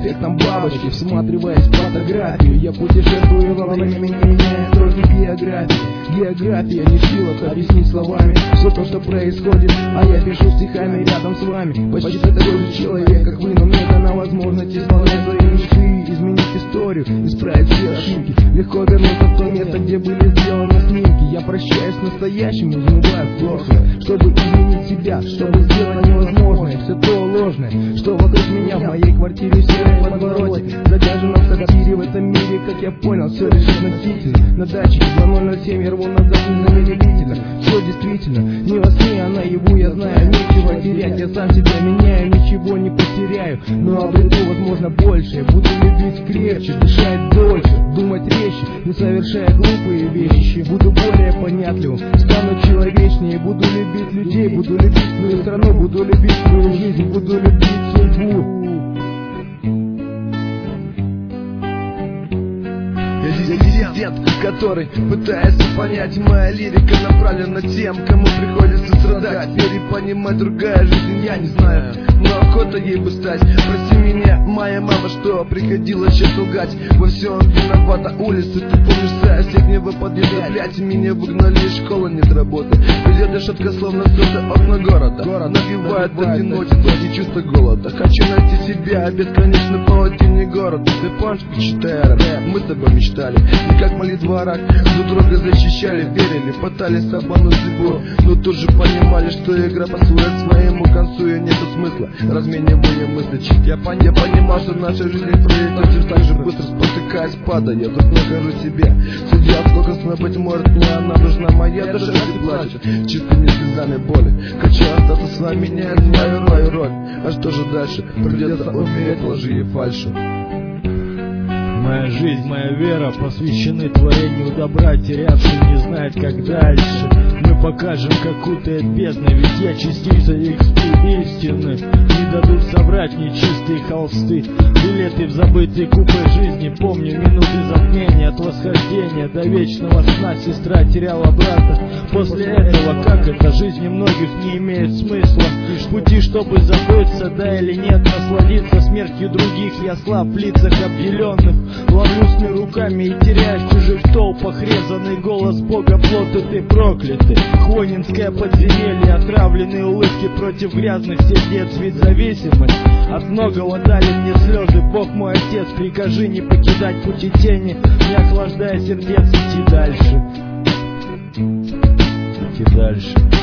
эффектом бабочки. Всматриваясь в фотографию, я путешествую во времени, меняя строки географии. География не в силах объяснить словами все то, что происходит, а я пишу стихами рядом с вами. Почти такой же человек, как вы, но мне дана возможность исполнять свои мечты, изменить историю, исправить все ошибки, легко вернуться в то место, где были сделаны снимки. Я прощаюсь с настоящим и взмываю в прошлое, чтобы изменить себя, чтобы сделать невозможное, все то ложное, что вокруг меня. В моей квартире серый подворотик, загажено в сортире. В этом мире, как я понял, все лишь относительно. На датчике 2007 я рву назад незамедлительно. Все действительно, не во сне, а наяву. Я знаю, нечего терять, я сам себя меняю, ничего не потеряю, но обрету, возможно, больше. Буду любить крепче, дышать дольше, думать резче, не совершая глупые вещи. Буду более понятливым, стану человечнее. Буду любить людей, буду любить свою страну, буду любить свою жизнь, буду любить судьбу. Я диссидент, который пытается понять. Моя лирика направлена тем, кому приходится страдать. Перепонимать другая жизнь, я не знаю, но охота ей бы стать. Прости меня, моя мама, что приходилось сейчас лгать. Во всем виновата улица, ты помнишь соседнего подъезда, блять. Меня выгнали из школы, нет работы. Везде решетка, словно солнце, окна города. Набивает одиночество и чувство голода. Хочу найти себя, бесконечно паутине города. Ты помнишь, читая рэп, мы с тобой мечтали, и как молитва о рак друг друга защищали, верили, пытались обмануть судьбу, но тут же понимали, что игра подходит к своему концу и нету смысла разменивая мысли. Я понимал, что наша жизнь происходит так же быстро, спотыкаясь, падая. Я тут нахожу себя, судья, сколько сна, быть может, мне она нужна. Моя душа не плачет, чистыми слезами боли. Хочу остаться с вами, меняет мою роль. А что же дальше? Придется умереть лжи и фальши. Моя жизнь, моя вера посвящены творению добра, терявшим не знает, как дальше. Мы покажем, как утает бездна, ведь я частица истины. Не дадут собрать нечистые холсты, билеты в забытые купе жизни. Помню минуты затмения, от восхождения до вечного сна. Сестра теряла брата, после этого, как это, жизни многих не имеет смысла. Лишь пути, чтобы забыться, да или нет, насладиться смертью других. Я слаб в лицах обделенных, ломлюсь руками и теряюсь в чужих толпах. Резанный голос Бога, плоты ты проклятый. Хвойнинское подземелье, отравленные улыбки против грязных сердец. Ведь зависимость от многого дали мне слезы. Бог мой отец, прикажи не покидать пути тени, не охлаждая сердец, идти дальше. Идти дальше.